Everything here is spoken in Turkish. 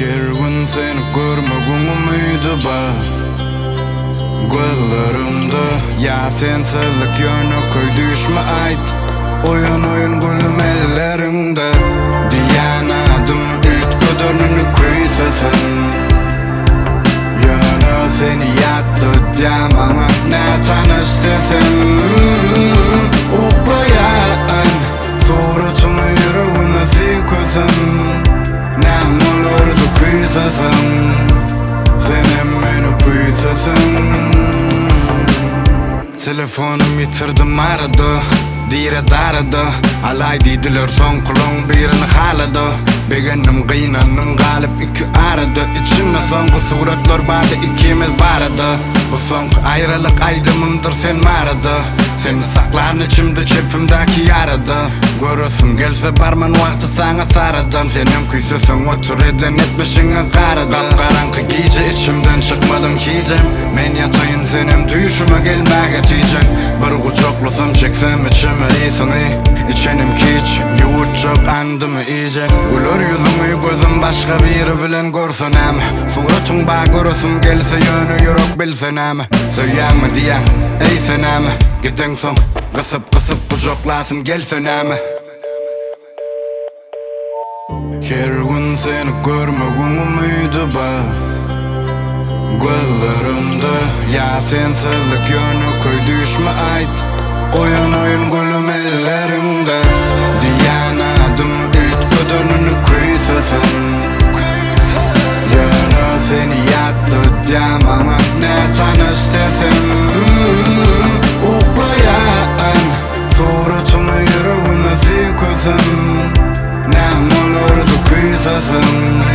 Her gün seni görmegin umydy bar gözlerimde. Ya sen sızlık yönü koy düşme ait. Oyun gülüm ellerimde. Diyen adım üt gödörünü kuysasan. Yönü seni yattı diyamama ne tanıştırsın. Uklayan suratımı yüreğime sikosan. Nem olurdu kuysasan. Sen beni kuysasan. Telefonum yitirdim arada. Dire darada alay deydiler son kulun birini halada. Begenim kıynanım galip iki arada. İçimde sonku suratlar barda ikimiz barada. Bu sonku ayrılık aydımımdır sen marada. Seni sakların içimde çepimdeki yarada. Görürsün gelse barman vakti sana saradan. Senin kuysusun otur eden etmişine karada. Kapkaranlık gece içimden çıkmadım hicem. Men yatayın senem düşüme gelmek etiyecek. Bir kucaklasam çeksem içime iyisini. İçenim hiç yuvutacak andımı iyice. Gülür yüzümü gözüm başka biri bilen görsen ama. Suratın bağ görürsün gelse yönü yürek bilsen ama. Söyleyemem diyen ey sen ama. Giden son kısıp kucaklasın gelsen ama. Her gün seni görmegin umydy bar gözlerimde. Ya sen sızlık yönü koy düşme ait. Oyun gülüm ellerimde. Diyen adım üt gödörünü kuysasan. Yönü seni yattı diyamama ne tanıştırsın. Uklayan suratımı yüreğime sikosan. Nem olurdu kuysasan.